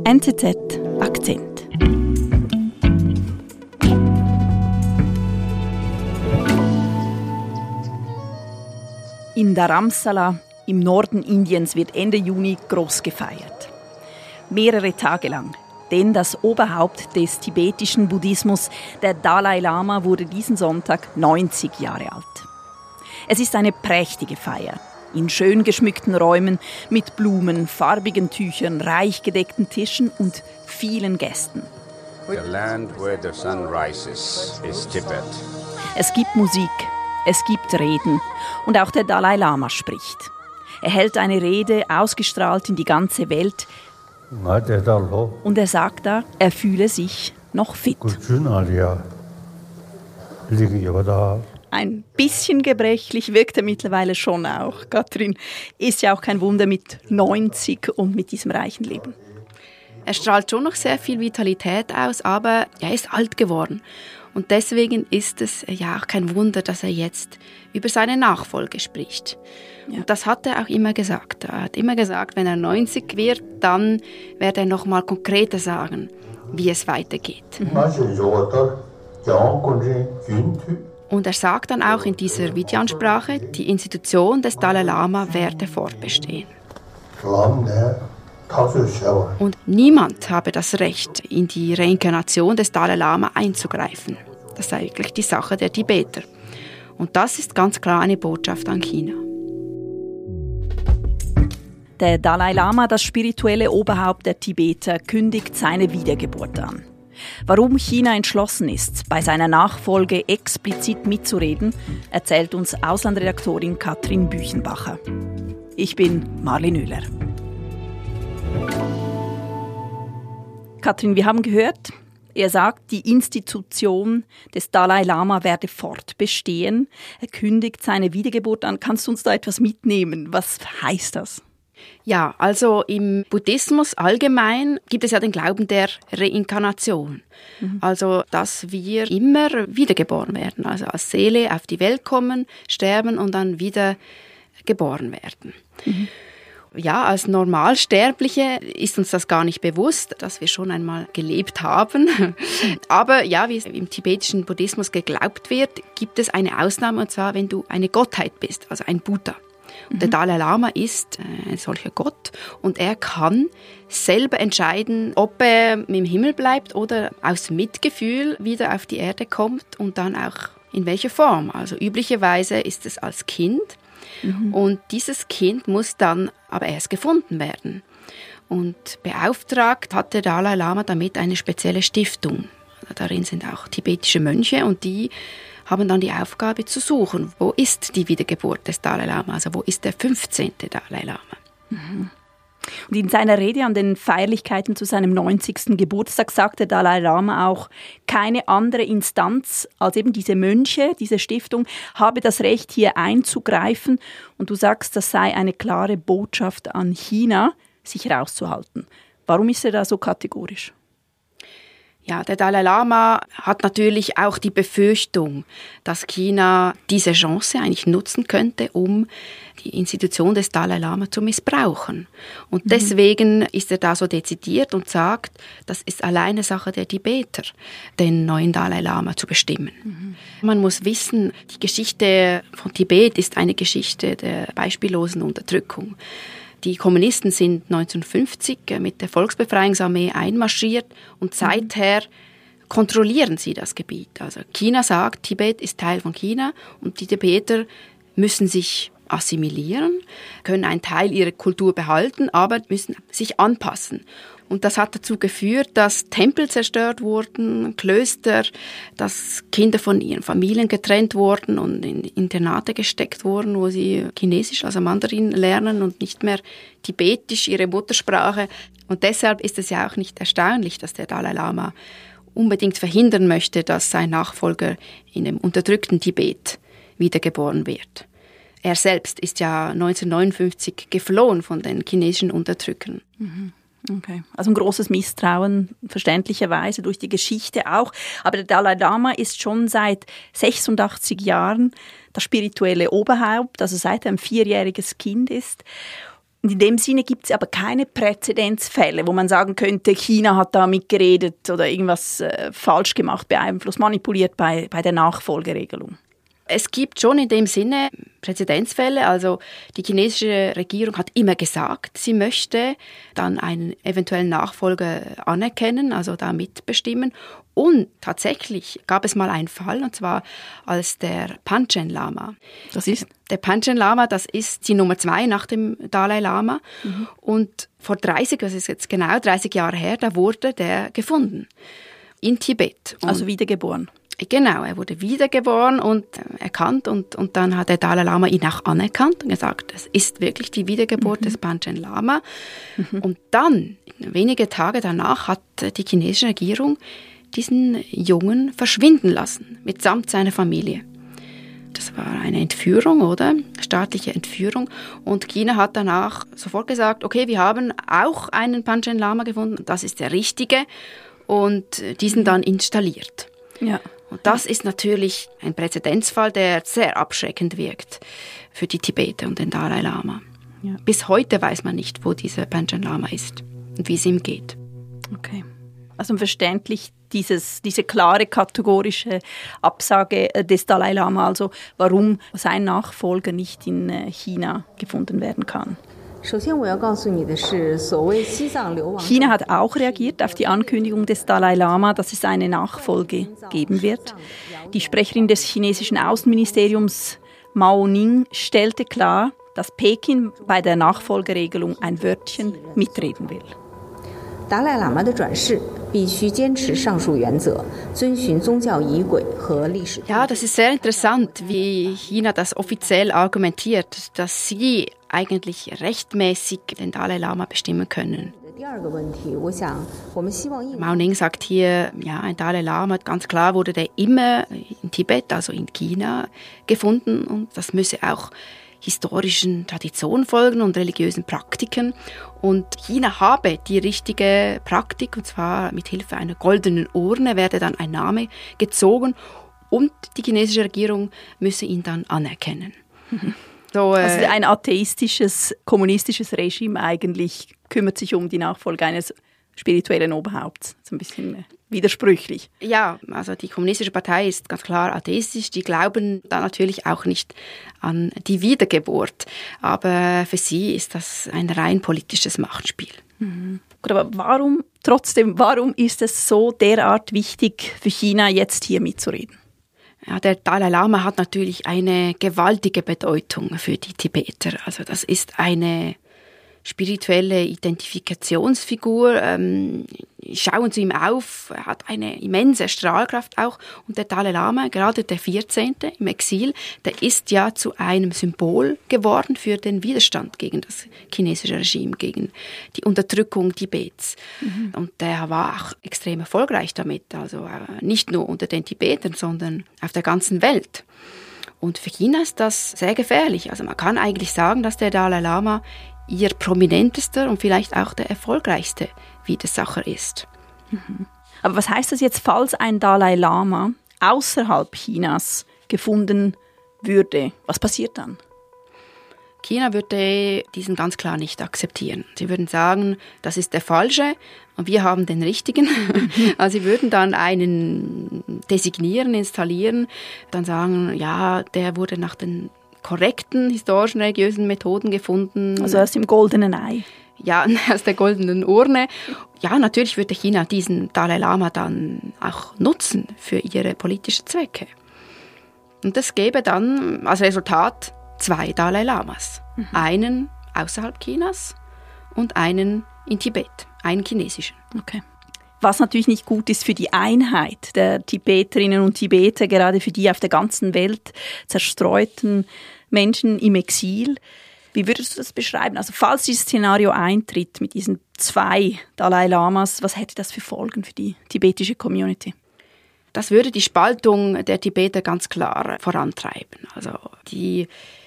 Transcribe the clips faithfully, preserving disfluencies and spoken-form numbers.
N Z Z Akzent. In Dharamsala im Norden Indiens wird Ende Juni groß gefeiert. Mehrere Tage lang. Denn das Oberhaupt des tibetischen Buddhismus, der Dalai Lama, wurde diesen Sonntag neunzig Jahre alt. Es ist eine prächtige Feier. In schön geschmückten Räumen mit Blumen, farbigen Tüchern, reich gedeckten Tischen und vielen Gästen. The land where the sun rises is Tibet. Es gibt Musik, es gibt Reden und auch der Dalai Lama spricht. Er hält eine Rede, ausgestrahlt in die ganze Welt. Und er sagt da, er fühle sich noch fit. Ein bisschen gebrechlich wirkt er mittlerweile schon auch. Katrin, ist ja auch kein Wunder mit neunzig und mit diesem reichen Leben. Er strahlt schon noch sehr viel Vitalität aus, aber er ist alt geworden. Und deswegen ist es ja auch kein Wunder, dass er jetzt über seine Nachfolge spricht. Ja. Und das hat er auch immer gesagt. Er hat immer gesagt, wenn er neunzig wird, dann wird er noch mal konkreter sagen, wie es weitergeht. Mhm. Und er sagt dann auch in dieser Videoansprache, die Institution des Dalai Lama werde fortbestehen. Und niemand habe das Recht, in die Reinkarnation des Dalai Lama einzugreifen. Das sei wirklich die Sache der Tibeter. Und das ist ganz klar eine Botschaft an China. Der Dalai Lama, das spirituelle Oberhaupt der Tibeter, kündigt seine Wiedergeburt an. Warum China entschlossen ist, bei seiner Nachfolge explizit mitzureden, erzählt uns Auslandredaktorin Katrin Büchenbacher. Ich bin Marlin Oehler. Katrin, wir haben gehört, er sagt, die Institution des Dalai Lama werde fortbestehen. Er kündigt seine Wiedergeburt an. Kannst du uns da etwas mitnehmen? Was heißt das? Ja, also im Buddhismus allgemein gibt es ja den Glauben der Reinkarnation. Mhm. Also, dass wir immer wiedergeboren werden, also als Seele auf die Welt kommen, sterben und dann wieder geboren werden. Mhm. Ja, als Normalsterbliche ist uns das gar nicht bewusst, dass wir schon einmal gelebt haben. Aber ja, wie es im tibetischen Buddhismus geglaubt wird, gibt es eine Ausnahme, und zwar, wenn du eine Gottheit bist, also ein Buddha. Und der Dalai Lama ist ein solcher Gott und er kann selber entscheiden, ob er im Himmel bleibt oder aus Mitgefühl wieder auf die Erde kommt und dann auch in welcher Form. Also üblicherweise ist es als Kind mhm. und dieses Kind muss dann aber erst gefunden werden. Und beauftragt hat der Dalai Lama damit eine spezielle Stiftung. Darin sind auch tibetische Mönche und die haben dann die Aufgabe zu suchen, wo ist die Wiedergeburt des Dalai Lama, also wo ist der fünfzehnte Dalai Lama. Mhm. Und in seiner Rede an den Feierlichkeiten zu seinem neunzigsten Geburtstag sagt der Dalai Lama auch, keine andere Instanz als eben diese Mönche, diese Stiftung, habe das Recht, hier einzugreifen. Und du sagst, das sei eine klare Botschaft an China, sich rauszuhalten. Warum ist er da so kategorisch? Ja, der Dalai Lama hat natürlich auch die Befürchtung, dass China diese Chance eigentlich nutzen könnte, um die Institution des Dalai Lama zu missbrauchen. Und mhm. deswegen ist er da so dezidiert und sagt, das ist alleine Sache der Tibeter, den neuen Dalai Lama zu bestimmen. Mhm. Man muss wissen, die Geschichte von Tibet ist eine Geschichte der beispiellosen Unterdrückung. Die Kommunisten sind neunzehnhundertfünfzig mit der Volksbefreiungsarmee einmarschiert und seither kontrollieren sie das Gebiet. Also China sagt, Tibet ist Teil von China und die Tibeter müssen sich assimilieren, können einen Teil ihrer Kultur behalten, aber müssen sich anpassen. Und das hat dazu geführt, dass Tempel zerstört wurden, Klöster, dass Kinder von ihren Familien getrennt wurden und in Internate gesteckt wurden, wo sie Chinesisch, also Mandarin, lernen und nicht mehr Tibetisch, ihre Muttersprache. Und deshalb ist es ja auch nicht erstaunlich, dass der Dalai Lama unbedingt verhindern möchte, dass sein Nachfolger in dem unterdrückten Tibet wiedergeboren wird. Er selbst ist ja neunzehnhundertneunundfünfzig geflohen von den chinesischen Unterdrückern. Mhm. Okay, also ein großes Misstrauen, verständlicherweise durch die Geschichte auch. Aber der Dalai Lama ist schon seit sechsundachtzig Jahren das spirituelle Oberhaupt, also seit er ein vierjähriges Kind ist. Und in dem Sinne gibt es aber keine Präzedenzfälle, wo man sagen könnte, China hat da mitgeredet oder irgendwas äh, falsch gemacht, beeinflusst, manipuliert bei, bei der Nachfolgeregelung. Es gibt schon in dem Sinne Präzedenzfälle. Also die chinesische Regierung hat immer gesagt, sie möchte dann einen eventuellen Nachfolger anerkennen, also da mitbestimmen. Und tatsächlich gab es mal einen Fall, und zwar als der Panchen Lama. Das ist? Der Panchen Lama, das ist die Nummer zwei nach dem Dalai Lama. Mhm. Und vor dreißig, das ist jetzt genau dreißig Jahre her, da wurde der gefunden in Tibet. Und also wiedergeboren. Genau, er wurde wiedergeboren und erkannt und, und dann hat der Dalai Lama ihn auch anerkannt und gesagt, es ist wirklich die Wiedergeburt mhm. des Panchen Lama. Mhm. Und dann, wenige Tage danach, hat die chinesische Regierung diesen Jungen verschwinden lassen, mitsamt seiner Familie. Das war eine Entführung, oder? Staatliche Entführung. Und China hat danach sofort gesagt, okay, wir haben auch einen Panchen Lama gefunden, das ist der richtige, und diesen dann installiert. Ja. Und das ist natürlich ein Präzedenzfall, der sehr abschreckend wirkt für die Tibeter und den Dalai Lama. Ja. Bis heute weiß man nicht, wo dieser Panchen Lama ist und wie es ihm geht. Okay. Also verständlich dieses, diese klare kategorische Absage des Dalai Lama, also warum sein Nachfolger nicht in China gefunden werden kann. China hat auch reagiert auf die Ankündigung des Dalai Lama, dass es eine Nachfolge geben wird. Die Sprecherin des chinesischen Außenministeriums Mao Ning stellte klar, dass Peking bei der Nachfolgeregelung ein Wörtchen mitreden will. Ja, das ist sehr interessant, wie China das offiziell argumentiert, dass sie eigentlich rechtmäßig den Dalai Lama bestimmen können. Mao Ning sagt hier, ja, ein Dalai Lama, ganz klar wurde der immer in Tibet, also in China, gefunden und das müsse auch historischen Traditionen folgen und religiösen Praktiken. Und China habe die richtige Praktik, und zwar mit Hilfe einer goldenen Urne werde dann ein Name gezogen und die chinesische Regierung müsse ihn dann anerkennen. Mhm. So, äh, also ein atheistisches, kommunistisches Regime eigentlich kümmert sich um die Nachfolge eines spirituellen Oberhaupts. So ein bisschen widersprüchlich. Ja, also die kommunistische Partei ist ganz klar atheistisch. Die glauben da natürlich auch nicht an die Wiedergeburt. Aber für sie ist das ein rein politisches Machtspiel. Mhm. Aber warum, trotzdem, warum ist es so derart wichtig für China, jetzt hier mitzureden? Ja, der Dalai Lama hat natürlich eine gewaltige Bedeutung für die Tibeter. Also das ist eine spirituelle Identifikationsfigur. Ähm, schauen Sie ihm auf, er hat eine immense Strahlkraft auch. Und der Dalai Lama, gerade der vierzehnte im Exil, der ist ja zu einem Symbol geworden für den Widerstand gegen das chinesische Regime, gegen die Unterdrückung Tibets. Mhm. Und der war auch extrem erfolgreich damit, also äh, nicht nur unter den Tibetern, sondern auf der ganzen Welt. Und für China ist das sehr gefährlich. Also man kann eigentlich sagen, dass der Dalai Lama ihr prominentester und vielleicht auch der erfolgreichste Widersacher ist. Mhm. Aber was heißt das jetzt, falls ein Dalai Lama außerhalb Chinas gefunden würde? Was passiert dann? China würde diesen ganz klar nicht akzeptieren. Sie würden sagen, das ist der Falsche und wir haben den Richtigen. Also sie würden dann einen designieren, installieren, dann sagen, ja, der wurde nach den korrekten historischen, religiösen Methoden gefunden. Also aus dem goldenen Ei. Ja, aus der goldenen Urne. Ja, natürlich würde China diesen Dalai Lama dann auch nutzen für ihre politischen Zwecke. Und das gäbe dann als Resultat zwei Dalai Lamas. Mhm. Einen außerhalb Chinas und einen in Tibet, einen chinesischen. Okay. Was natürlich nicht gut ist für die Einheit der Tibeterinnen und Tibeter, gerade für die auf der ganzen Welt zerstreuten Menschen im Exil. Wie würdest du das beschreiben? Also falls dieses Szenario eintritt mit diesen zwei Dalai Lamas, was hätte das für Folgen für die tibetische Community? Das würde die Spaltung der Tibeter ganz klar vorantreiben. Also die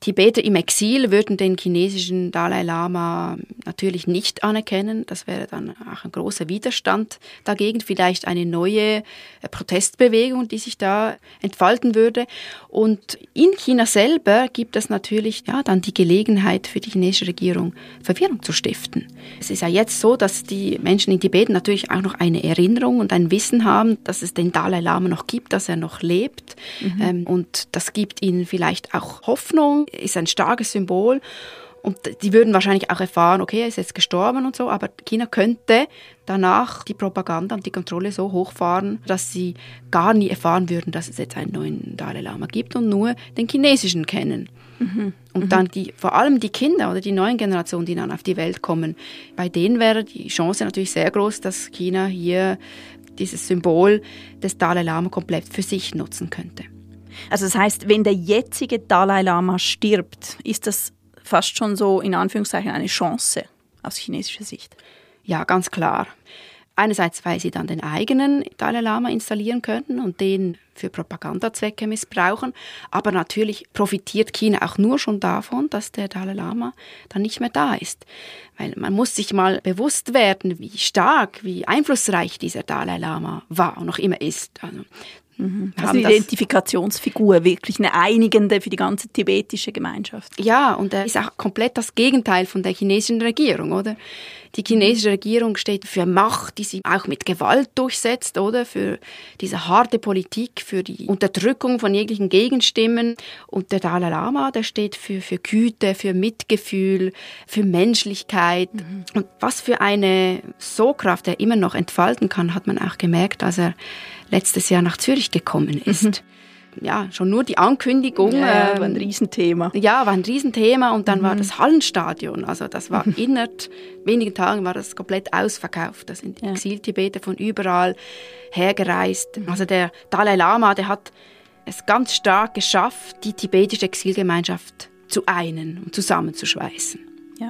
Tibeter im Exil würden den chinesischen Dalai Lama natürlich nicht anerkennen. Das wäre dann auch ein großer Widerstand dagegen, vielleicht eine neue Protestbewegung, die sich da entfalten würde. Und in China selber gibt es natürlich ja, dann die Gelegenheit für die chinesische Regierung, Verwirrung zu stiften. Es ist ja jetzt so, dass die Menschen in Tibet natürlich auch noch eine Erinnerung und ein Wissen haben, dass es den Dalai Lama noch gibt, dass er noch lebt. Mhm. Ähm, und das gibt ihnen vielleicht auch Hoffnung, ist ein starkes Symbol. Und die würden wahrscheinlich auch erfahren, okay, er ist jetzt gestorben und so, aber China könnte danach die Propaganda und die Kontrolle so hochfahren, dass sie gar nie erfahren würden, dass es jetzt einen neuen Dalai Lama gibt und nur den chinesischen kennen. Mhm. Und dann die, vor allem die Kinder oder die neuen Generationen, die dann auf die Welt kommen, bei denen wäre die Chance natürlich sehr groß, dass China hier dieses Symbol des Dalai Lama komplett für sich nutzen könnte. Also das heißt, wenn der jetzige Dalai Lama stirbt, ist das fast schon so in Anführungszeichen eine Chance aus chinesischer Sicht? Ja, ganz klar. Einerseits, weil sie dann den eigenen Dalai Lama installieren könnten und den für Propagandazwecke missbrauchen. Aber natürlich profitiert China auch nur schon davon, dass der Dalai Lama dann nicht mehr da ist. Weil man muss sich mal bewusst werden, wie stark, wie einflussreich dieser Dalai Lama war und noch immer ist. Also, Mhm. Also eine Identifikationsfigur, wirklich eine einigende für die ganze tibetische Gemeinschaft. Ja, und er ist auch komplett das Gegenteil von der chinesischen Regierung, oder? Die chinesische Regierung steht für Macht, die sie auch mit Gewalt durchsetzt, oder? Für diese harte Politik, für die Unterdrückung von jeglichen Gegenstimmen. Und der Dalai Lama, der steht für, für Güte, für Mitgefühl, für Menschlichkeit. Mhm. Und was für eine Sogkraft er immer noch entfalten kann, hat man auch gemerkt, als er letztes Jahr nach Zürich gekommen ist. Mhm. Ja, schon nur die Ankündigung. Ja, ähm, war ein Riesenthema. Ja, war ein Riesenthema und dann mhm. war das Hallenstadion. Also das war mhm. innerhalb wenigen Tagen war das komplett ausverkauft. Da sind die ja. Exil-Tibeter von überall hergereist. Mhm. Also der Dalai Lama, der hat es ganz stark geschafft, die tibetische Exilgemeinschaft zu einen und zusammenzuschweißen. Ja.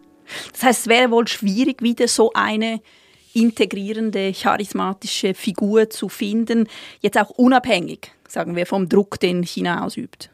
Das heißt, es wäre wohl schwierig, wieder so eine integrierende, charismatische Figur zu finden, jetzt auch unabhängig, sagen wir, vom Druck, den China ausübt.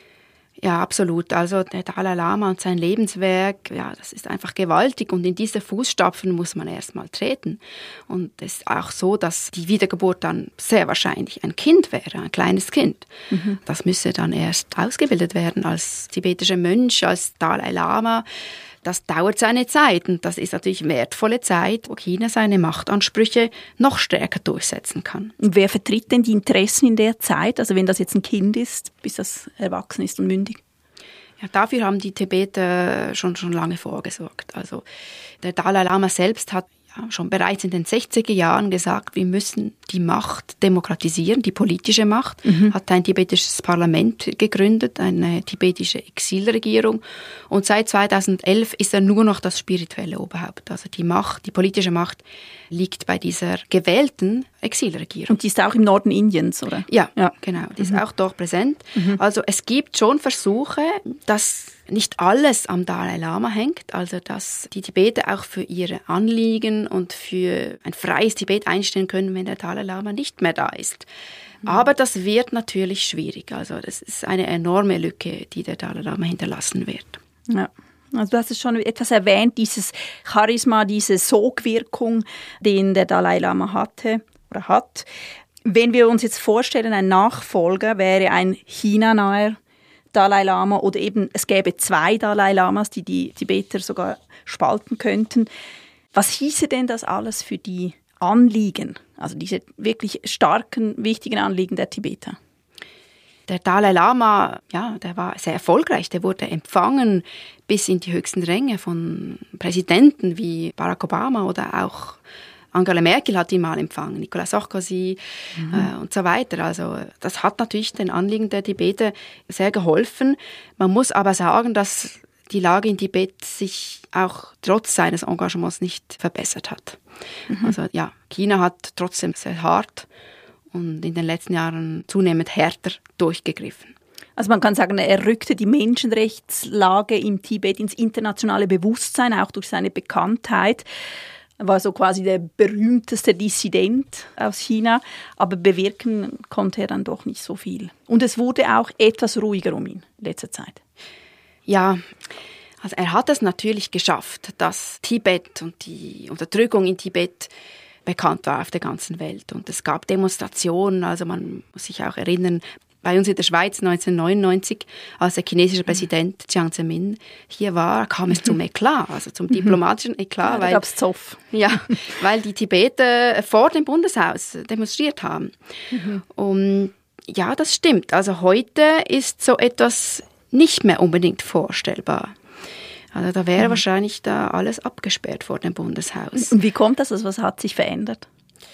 Ja, absolut. Also der Dalai Lama und sein Lebenswerk, ja, das ist einfach gewaltig und in diese Fußstapfen muss man erstmal treten. Und es ist auch so, dass die Wiedergeburt dann sehr wahrscheinlich ein Kind wäre, ein kleines Kind. Mhm. Das müsse dann erst ausgebildet werden als tibetischer Mönch, als Dalai Lama. Das dauert seine Zeit und das ist natürlich wertvolle Zeit, wo China seine Machtansprüche noch stärker durchsetzen kann. Und wer vertritt denn die Interessen in der Zeit, also wenn das jetzt ein Kind ist, bis das erwachsen ist und mündig? Ja, dafür haben die Tibeter schon, schon lange vorgesorgt. Also der Dalai Lama selbst hat ja, schon bereits in den sechziger Jahren gesagt, wir müssen die Macht demokratisieren, die politische Macht. Mhm. Hat ein tibetisches Parlament gegründet, eine tibetische Exilregierung. Und seit zweitausendelf ist er nur noch das spirituelle Oberhaupt. Also die Macht, die politische Macht liegt bei dieser gewählten Exilregierung. Und die ist auch im Norden Indiens, oder? Ja, ja. Genau. Die ist mhm. auch dort präsent. Mhm. Also es gibt schon Versuche, dass nicht alles am Dalai Lama hängt, also dass die Tibeter auch für ihre Anliegen und für ein freies Tibet einstehen können, wenn der Dalai Lama nicht mehr da ist. Mhm. Aber das wird natürlich schwierig. Also das ist eine enorme Lücke, die der Dalai Lama hinterlassen wird. Ja. Also du hast es schon etwas erwähnt, dieses Charisma, diese Sogwirkung, den der Dalai Lama hatte oder hat. Wenn wir uns jetzt vorstellen, ein Nachfolger wäre ein China-naher Dalai Lama oder eben es gäbe zwei Dalai Lamas, die die Tibeter sogar spalten könnten. Was hieße denn das alles für die Anliegen, also diese wirklich starken, wichtigen Anliegen der Tibeter? Der Dalai Lama, ja, der war sehr erfolgreich. Der wurde empfangen bis in die höchsten Ränge von Präsidenten wie Barack Obama oder auch Angela Merkel hat ihn mal empfangen, Nicolas Sarkozy mhm. äh, und so weiter. Also das hat natürlich den Anliegen der Tibeter sehr geholfen. Man muss aber sagen, dass die Lage in Tibet sich auch trotz seines Engagements nicht verbessert hat. Mhm. Also ja, China hat trotzdem sehr hart und in den letzten Jahren zunehmend härter durchgegriffen. Also man kann sagen, er rückte die Menschenrechtslage im Tibet ins internationale Bewusstsein, auch durch seine Bekanntheit. Er war so quasi der berühmteste Dissident aus China, aber bewirken konnte er dann doch nicht so viel. Und es wurde auch etwas ruhiger um ihn in letzter Zeit. Ja, also er hat es natürlich geschafft, dass Tibet und die Unterdrückung in Tibet bekannt war auf der ganzen Welt. Und es gab Demonstrationen, also man muss sich auch erinnern, bei uns in der Schweiz neunzehnhundertneunundneunzig, als der chinesische Präsident Jiang Zemin hier war, kam es zum Eklat, also zum diplomatischen Eklat. Ja, da weil, gab's Zoff. Ja, weil die Tibeter vor dem Bundeshaus demonstriert haben. Mhm. Und ja, das stimmt. Also heute ist so etwas nicht mehr unbedingt vorstellbar. Also da wäre mhm. wahrscheinlich da alles abgesperrt vor dem Bundeshaus. Und wie kommt das? Also was hat sich verändert?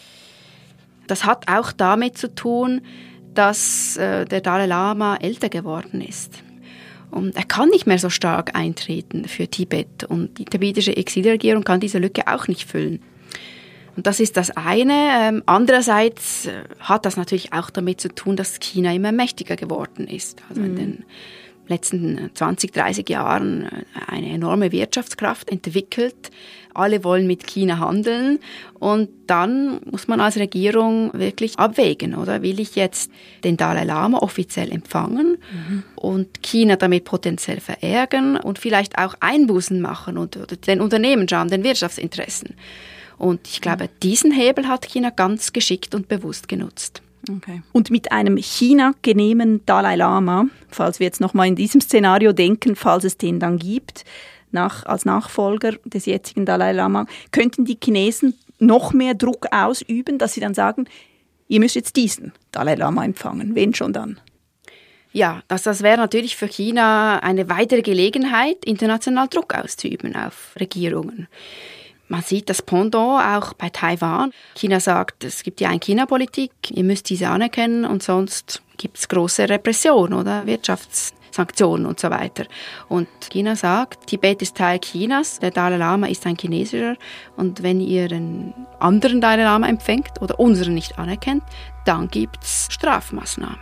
Das hat auch damit zu tun, dass äh, der Dalai Lama älter geworden ist. Und er kann nicht mehr so stark eintreten für Tibet. Und die tibetische Exilregierung kann diese Lücke auch nicht füllen. Und das ist das eine. Ähm, andererseits äh, hat das natürlich auch damit zu tun, dass China immer mächtiger geworden ist. Also mhm. in den letzten zwanzig, dreißig Jahren eine enorme Wirtschaftskraft entwickelt. Alle wollen mit China handeln. Und dann muss man als Regierung wirklich abwägen, oder? Will ich jetzt den Dalai Lama offiziell empfangen mhm. und China damit potenziell verärgern und vielleicht auch Einbußen machen und oder den Unternehmen schauen, den Wirtschaftsinteressen. Und ich glaube, diesen Hebel hat China ganz geschickt und bewusst genutzt. Okay. Und mit einem China-genehmen Dalai Lama, falls wir jetzt nochmal in diesem Szenario denken, falls es den dann gibt, nach, als Nachfolger des jetzigen Dalai Lama, könnten die Chinesen noch mehr Druck ausüben, dass sie dann sagen, ihr müsst jetzt diesen Dalai Lama empfangen, wenn schon dann? Ja, das, das wäre natürlich für China eine weitere Gelegenheit, international Druck auszuüben auf Regierungen. Man sieht das Pendant auch bei Taiwan. China sagt, es gibt ja eine China-Politik, ihr müsst diese anerkennen und sonst gibt es große Repression oder Wirtschaftssanktionen und so weiter. Und China sagt, Tibet ist Teil Chinas, der Dalai Lama ist ein chinesischer und wenn ihr den anderen Dalai Lama empfängt oder unseren nicht anerkennt, dann gibt es Strafmaßnahmen.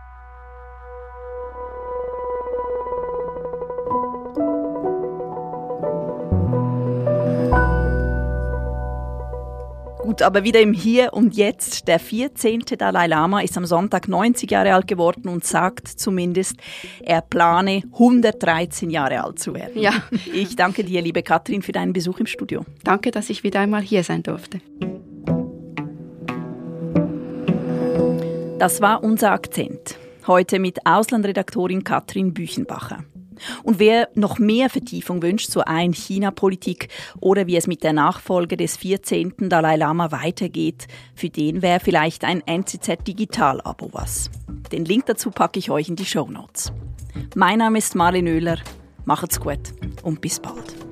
Gut, aber wieder im Hier und Jetzt. Der vierzehnte Dalai Lama ist am Sonntag neunzig Jahre alt geworden und sagt zumindest, er plane hundertdreizehn Jahre alt zu werden. Ja. Ich danke dir, liebe Katrin, für deinen Besuch im Studio. Danke, dass ich wieder einmal hier sein durfte. Das war unser Akzent. Heute mit Auslandredaktorin Katrin Büchenbacher. Und wer noch mehr Vertiefung wünscht zur Ein-China-Politik oder wie es mit der Nachfolge des vierzehnten Dalai Lama weitergeht, für den wäre vielleicht ein N Z Z-Digital-Abo was. Den Link dazu packe ich euch in die Shownotes. Mein Name ist Marlene Oehler. Macht's gut und bis bald.